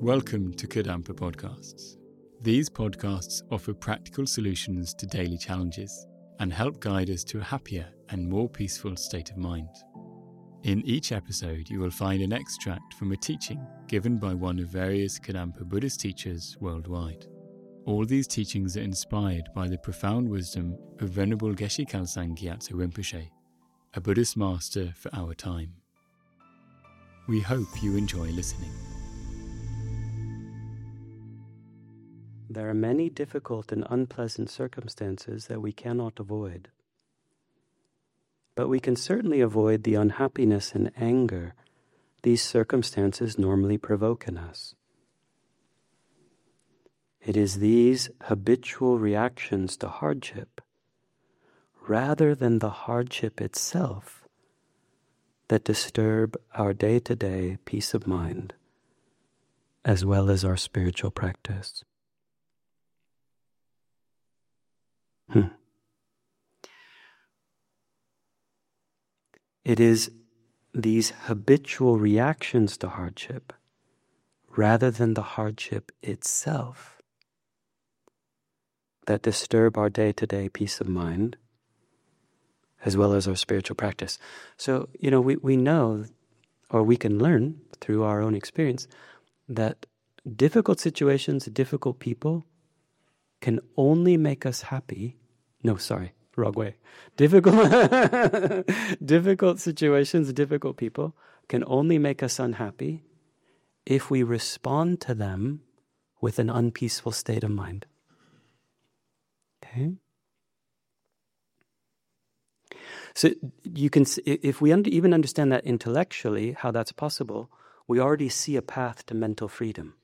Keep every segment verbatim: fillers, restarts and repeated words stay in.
Welcome to Kadampa Podcasts. These podcasts offer practical solutions to daily challenges and help guide us to a happier and more peaceful state of mind. In each episode, you will find an extract from a teaching given by one of various Kadampa Buddhist teachers worldwide. All these teachings are inspired by the profound wisdom of Venerable Geshe Khalsang Gyatso Rinpoche, a Buddhist master for our time. We hope you enjoy listening. There are many difficult and unpleasant circumstances that we cannot avoid. But we can certainly avoid the unhappiness and anger these circumstances normally provoke in us. It is these habitual reactions to hardship, rather than the hardship itself, that disturb our day-to-day peace of mind, as well as our spiritual practice. Hmm. It is these habitual reactions to hardship, rather than the hardship itself, that disturb our day-to-day peace of mind, as well as our spiritual practice. So, you know, we, we know, or we can learn through our own experience, that difficult situations, difficult people, can only make us happy. No, sorry, wrong way. Difficult, difficult situations, difficult people can only make us unhappy if we respond to them with an unpeaceful state of mind. Okay? So you can, if we under, even understand that intellectually, how that's possible, we already see a path to mental freedom.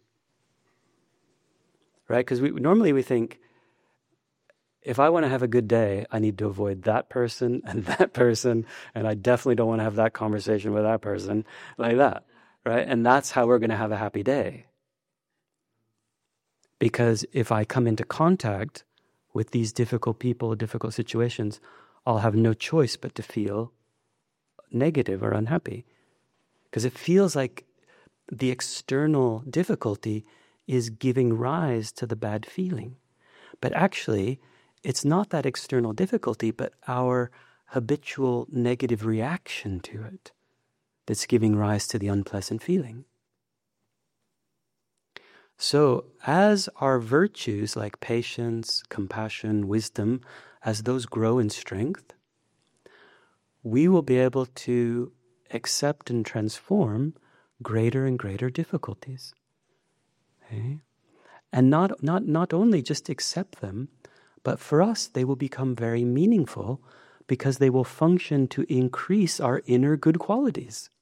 Right? Because we normally we think, if I want to have a good day, I need to avoid that person and that person, and I definitely don't want to have that conversation with that person, like that, right? And that's how we're going to have a happy day. Because if I come into contact with these difficult people, difficult situations, I'll have no choice but to feel negative or unhappy. Because it feels like the external difficulty is giving rise to the bad feeling. But actually, it's not that external difficulty, but our habitual negative reaction to it that's giving rise to the unpleasant feeling. So, as our virtues like patience, compassion, wisdom, as those grow in strength, we will be able to accept and transform greater and greater difficulties. Okay? And not, not, not only just accept them, but for us they will become very meaningful because they will function to increase our inner good qualities.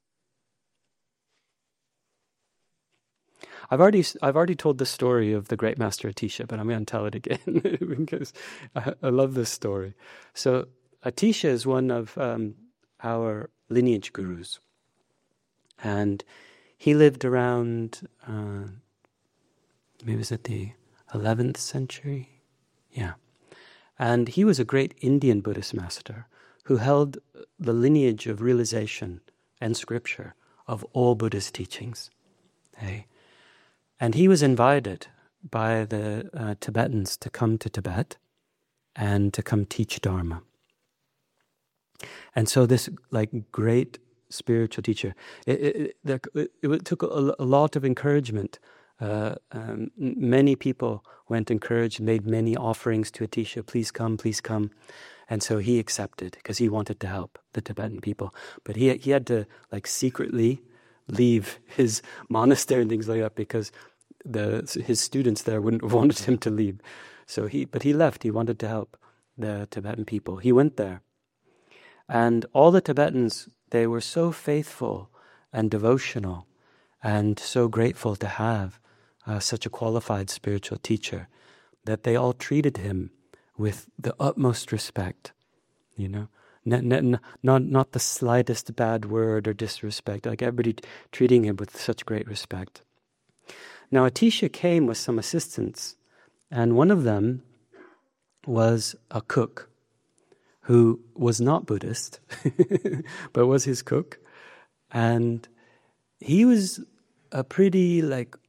I've already I've already told the story of the great master Atisha, but I'm going to tell it again because I, I love this story. So Atisha is one of um, our lineage gurus, and he lived around. Uh, Maybe it was at the eleventh century? Yeah. And he was a great Indian Buddhist master who held the lineage of realization and scripture of all Buddhist teachings. Okay? And he was invited by the uh, Tibetans to come to Tibet and to come teach Dharma. And so this like great spiritual teacher, it, it, it, it took a, a lot of encouragement. Uh, um, many people went encouraged, made many offerings to Atisha, please come, please come. And so he accepted because he wanted to help the Tibetan people. But he he had to like secretly leave his monastery and things like that because the his students there wouldn't have wanted him to leave. So he, but he left, he wanted to help the Tibetan people. He went there. And all the Tibetans, they were so faithful and devotional and so grateful to have Uh, such a qualified spiritual teacher, that they all treated him with the utmost respect, you know, not, not, not, not the slightest bad word or disrespect, like everybody t- treating him with such great respect. Now Atisha came with some assistants, and one of them was a cook who was not Buddhist, but was his cook, and he was a pretty like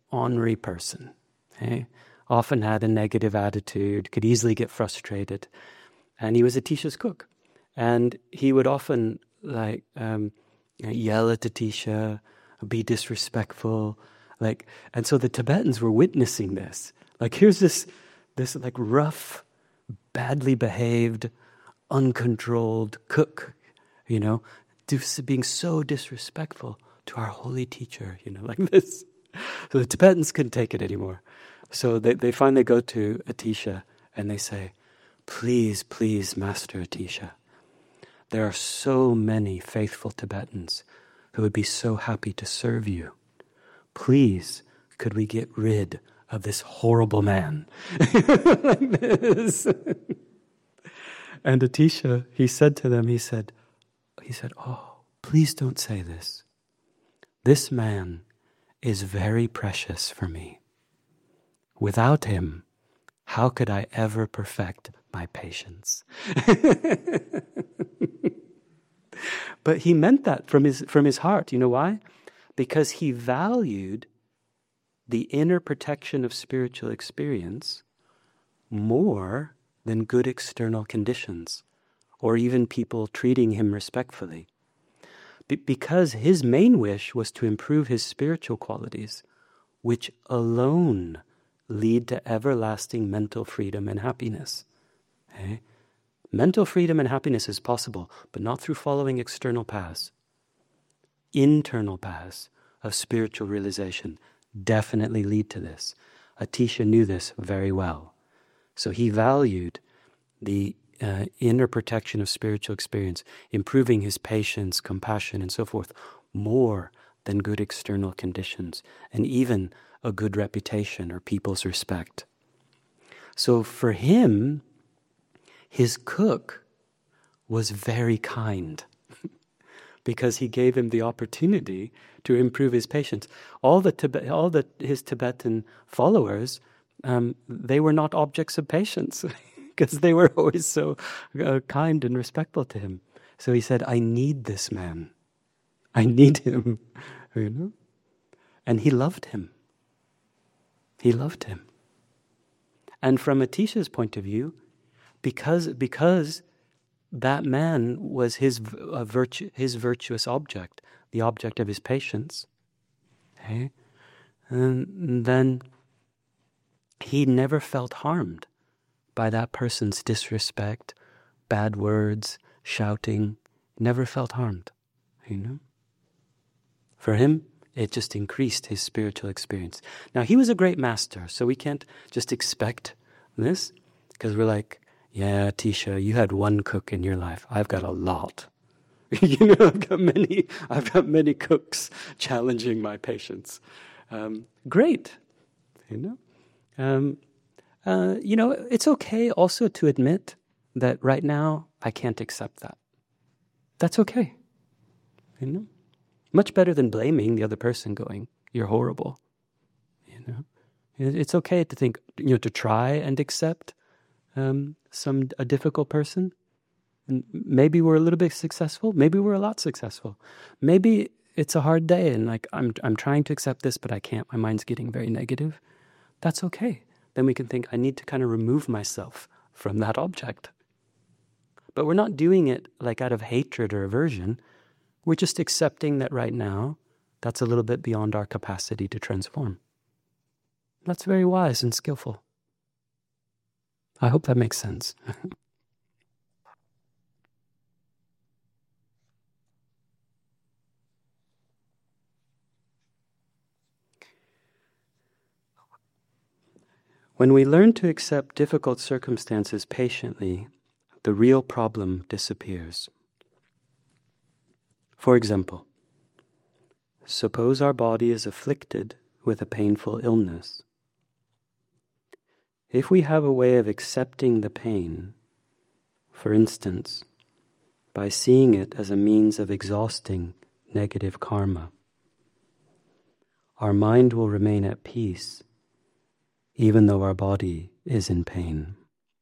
ornery person. Okay? Often had a negative attitude, could easily get frustrated. And he was Atisha's cook. And he would often like um, yell at Atisha, be disrespectful. Like, and so the Tibetans were witnessing this. Like, here's this, this like rough, badly behaved, uncontrolled cook, you know, being so disrespectful to our holy teacher, you know, like this. So the Tibetans couldn't take it anymore. So they, they finally go to Atisha and they say, please, please, Master Atisha, there are so many faithful Tibetans who would be so happy to serve you. Please, could we get rid of this horrible man? Like this. And Atisha, he said to them, he said, he said, oh, please don't say this. This man is very precious for me. Without him, how could I ever perfect my patience? But he meant that from his from his heart. You know why? Because he valued the inner protection of spiritual experience more than good external conditions, or even people treating him respectfully. Be- because his main wish was to improve his spiritual qualities, which alone lead to everlasting mental freedom and happiness. Okay? Mental freedom and happiness is possible, but not through following external paths. Internal paths of spiritual realization definitely lead to this. Atisha knew this very well. So he valued the uh, inner protection of spiritual experience, improving his patience, compassion, and so forth, more than good external conditions, and even a good reputation or people's respect. So for him, his cook was very kind because he gave him the opportunity to improve his patience. All the Tibet, all the his Tibetan followers, um, they were not objects of patience because they were always so uh, kind and respectful to him. So he said, "I need this man. I need him," you know. And he loved him. He loved him. And from Atisha's point of view, because because that man was his uh, virtu- his virtuous object, the object of his patience, okay? And then he never felt harmed by that person's disrespect, bad words, shouting. Never felt harmed, you know. For him, it just increased his spiritual experience. Now, he was a great master, so we can't just expect this, because we're like, yeah, Atisha, you had one cook in your life. I've got a lot. you know, I've got many. I've got many cooks challenging my patience. Um, great, you know. Um, uh, you know, it's okay also to admit that right now I can't accept that. That's okay. You know, much better than blaming the other person, going, "You're horrible." You know, it's okay to think, you know, to try and accept Um, some a difficult person, and maybe we're a little bit successful. Maybe we're a lot successful. Maybe it's a hard day, and like I'm, I'm trying to accept this, but I can't. My mind's getting very negative. That's okay. Then we can think I need to kind of remove myself from that object. But we're not doing it like out of hatred or aversion. We're just accepting that right now, that's a little bit beyond our capacity to transform. That's very wise and skillful. I hope that makes sense. When we learn to accept difficult circumstances patiently, the real problem disappears. For example, suppose our body is afflicted with a painful illness. If we have a way of accepting the pain, for instance, by seeing it as a means of exhausting negative karma, our mind will remain at peace even though our body is in pain.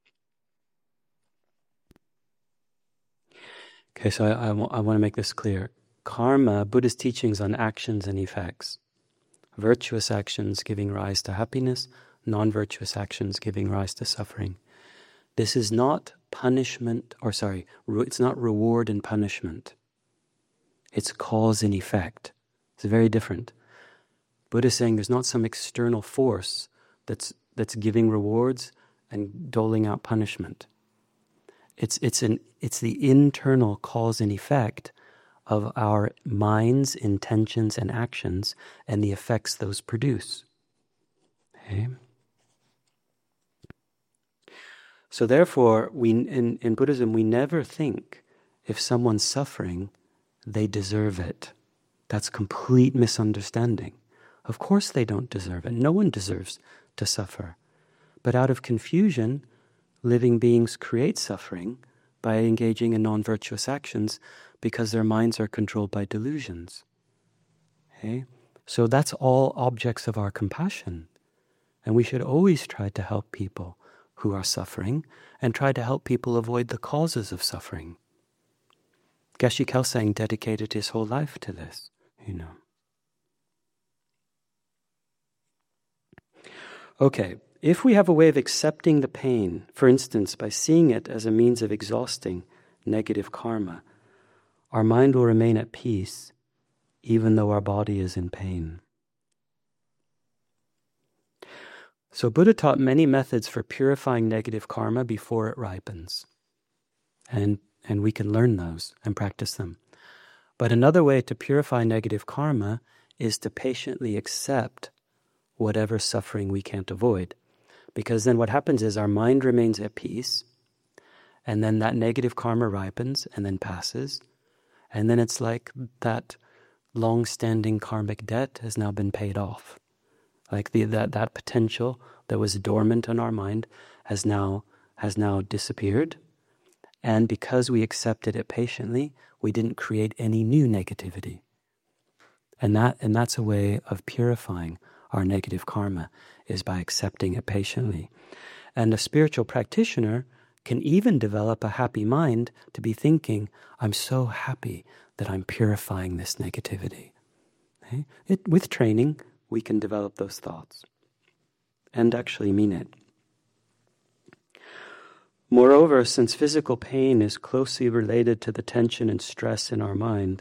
Okay, so I, I, w- I want to make this clear. Karma, Buddhist teachings on actions and effects, virtuous actions giving rise to happiness, non-virtuous actions giving rise to suffering. This is not punishment, or sorry, it's not reward and punishment. It's cause and effect. It's very different. Buddha is saying there's not some external force that's that's giving rewards and doling out punishment. It's it's an it's the internal cause and effect of our minds, intentions, and actions, and the effects those produce. Okay? So therefore, we in, in Buddhism, we never think if someone's suffering, they deserve it. That's complete misunderstanding. Of course they don't deserve it. No one deserves to suffer. But out of confusion, living beings create suffering by engaging in non-virtuous actions because their minds are controlled by delusions. Okay? So that's all objects of our compassion. And we should always try to help people who are suffering and try to help people avoid the causes of suffering. Geshe Kelsang dedicated his whole life to this, you know. Okay, if we have a way of accepting the pain, for instance, by seeing it as a means of exhausting negative karma, our mind will remain at peace even though our body is in pain. So Buddha taught many methods for purifying negative karma before it ripens. And, and we can learn those and practice them. But another way to purify negative karma is to patiently accept whatever suffering we can't avoid. Because then what happens is our mind remains at peace, and then that negative karma ripens and then passes, and then it's like that long-standing karmic debt has now been paid off. Like the, that, that potential that was dormant in our mind has now, has now disappeared, and because we accepted it patiently, we didn't create any new negativity. And that and that's a way of purifying our negative karma, is by accepting it patiently. And a spiritual practitioner can even develop a happy mind to be thinking, I'm so happy that I'm purifying this negativity. Okay? It, with training, we can develop those thoughts and actually mean it. Moreover, since physical pain is closely related to the tension and stress in our mind,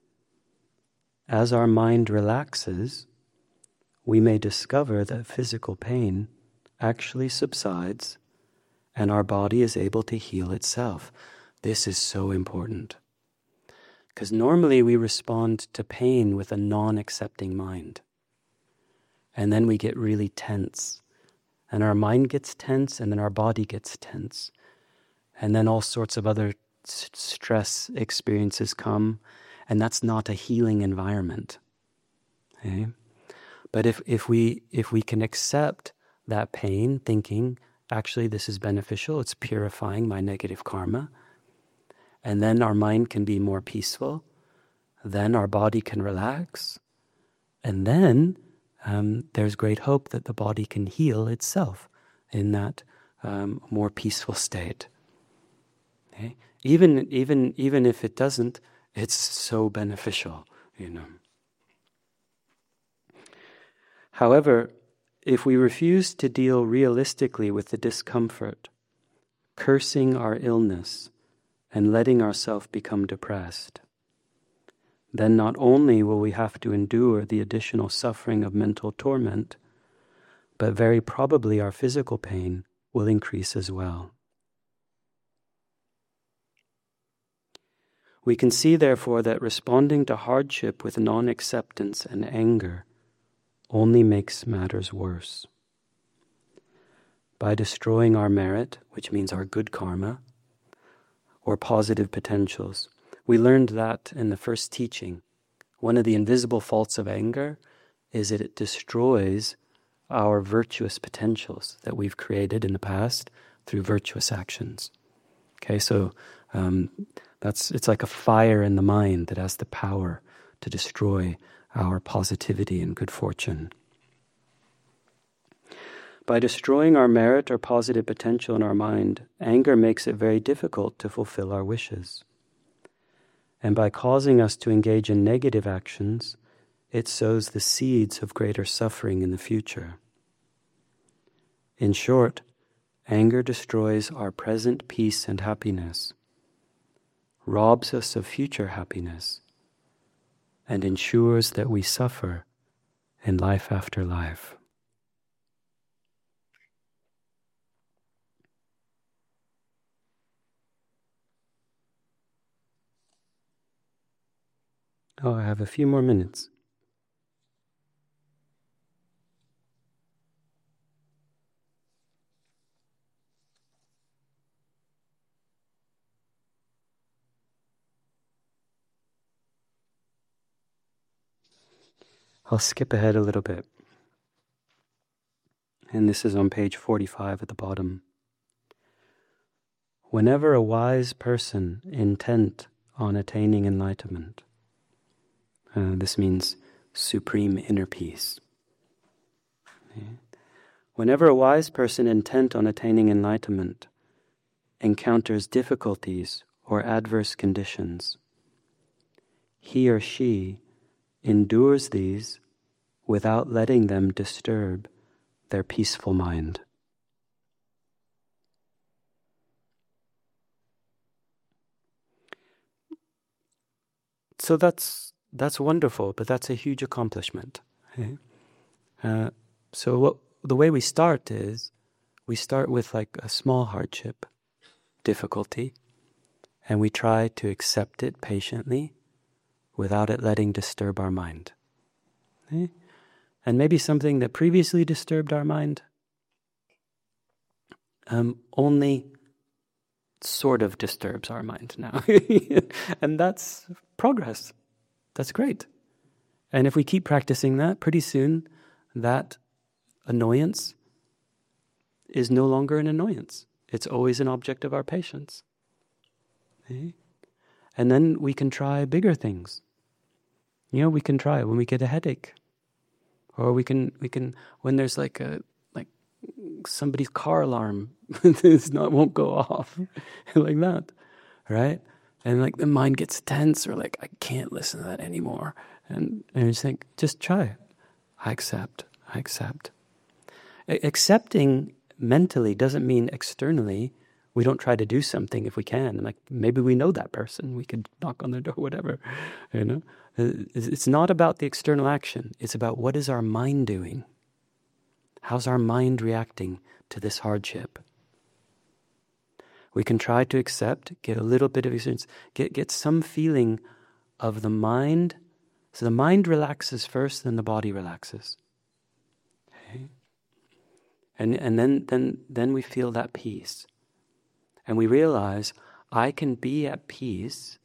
as our mind relaxes, we may discover that physical pain actually subsides and our body is able to heal itself. This is so important. Because normally we respond to pain with a non-accepting mind. And then we get really tense. And our mind gets tense, and then our body gets tense. And then all sorts of other s- stress experiences come, and that's not a healing environment. Okay? But if, if we if we can accept that pain, thinking, actually this is beneficial, it's purifying my negative karma, and then our mind can be more peaceful, then our body can relax, and then um, there's great hope that the body can heal itself in that um, more peaceful state. Okay? Even even even if it doesn't, it's so beneficial, you know. However, if we refuse to deal realistically with the discomfort, cursing our illness and letting ourselves become depressed, then not only will we have to endure the additional suffering of mental torment, but very probably our physical pain will increase as well. We can see, therefore, that responding to hardship with non-acceptance and anger only makes matters worse. By destroying our merit, which means our good karma, or positive potentials, we learned that in the first teaching. One of the invisible faults of anger is that it destroys our virtuous potentials that we've created in the past through virtuous actions. Okay, so um, that's it's like a fire in the mind that has the power to destroy our positivity and good fortune. By destroying our merit or positive potential in our mind, anger makes it very difficult to fulfill our wishes. And by causing us to engage in negative actions, it sows the seeds of greater suffering in the future. In short, anger destroys our present peace and happiness, robs us of future happiness, and ensures that we suffer in life after life. Oh, I have a few more minutes. I'll skip ahead a little bit. And this is on page forty-five at the bottom. Whenever a wise person intent on attaining enlightenment, uh, this means supreme inner peace. Okay. Whenever a wise person intent on attaining enlightenment encounters difficulties or adverse conditions, he or she endures these without letting them disturb their peaceful mind. So that's that's wonderful, but that's a huge accomplishment. Okay? Uh, so what the way we start is we start with like a small hardship, difficulty, and we try to accept it patiently without it letting disturb our mind. Okay? And maybe something that previously disturbed our mind um, only sort of disturbs our mind now. And that's progress. That's great. And if we keep practicing that, pretty soon that annoyance is no longer an annoyance. It's always an object of our patience. Okay? And then we can try bigger things. You know, we can try when we get a headache. Or we can, we can when there's like a like somebody's car alarm it's not won't go off like that, right? And like the mind gets tense, or like I can't listen to that anymore. And and you just think, just try. I accept. I accept. A- accepting mentally doesn't mean externally we don't try to do something if we can. Like maybe we know that person, we could knock on their door, whatever. You know, it's not about the external action. It's about what is our mind doing. How's our mind reacting to this hardship? We can try to accept, get a little bit of experience, get get some feeling of the mind. So the mind relaxes first, then the body relaxes. Okay? And and then then then we feel that peace. And we realize I can be at peace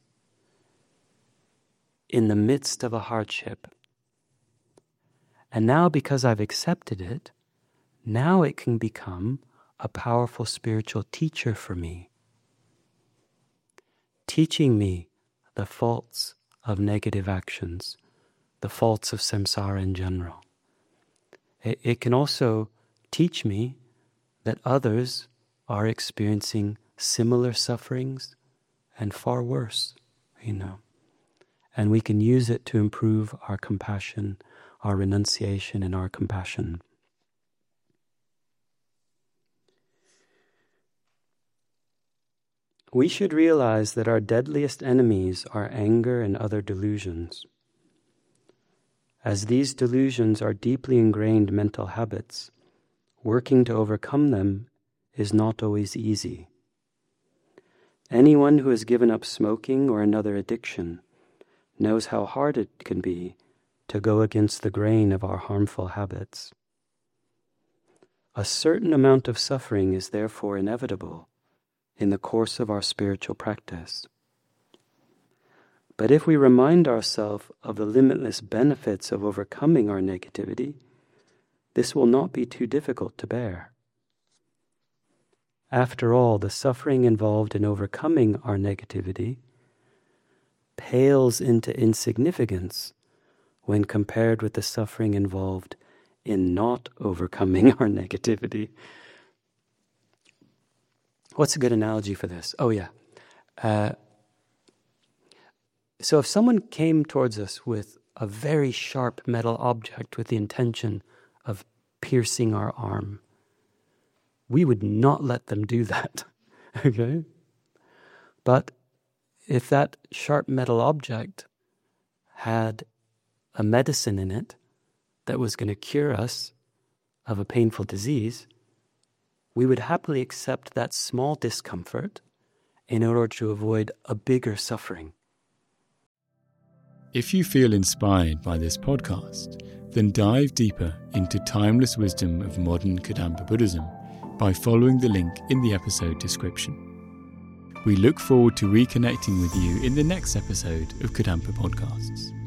in the midst of a hardship. And now because I've accepted it, now it can become a powerful spiritual teacher for me, teaching me the faults of negative actions, the faults of samsara in general. It, it can also teach me that others are experiencing similar sufferings and far worse, you know. And we can use it to improve our compassion, our renunciation, and our compassion. We should realize that our deadliest enemies are anger and other delusions. As these delusions are deeply ingrained mental habits, working to overcome them is not always easy. Anyone who has given up smoking or another addiction knows how hard it can be to go against the grain of our harmful habits. A certain amount of suffering is therefore inevitable in the course of our spiritual practice. But if we remind ourselves of the limitless benefits of overcoming our negativity, this will not be too difficult to bear. After all, the suffering involved in overcoming our negativity pales into insignificance when compared with the suffering involved in not overcoming our negativity. What's a good analogy for this? Oh yeah. Uh, so if someone came towards us with a very sharp metal object with the intention of piercing our arm. We would not let them do that, okay? But if that sharp metal object had a medicine in it that was going to cure us of a painful disease, we would happily accept that small discomfort in order to avoid a bigger suffering. If you feel inspired by this podcast, then dive deeper into timeless wisdom of modern Kadampa Buddhism by following the link in the episode description. We look forward to reconnecting with you in the next episode of Kadampa Podcasts.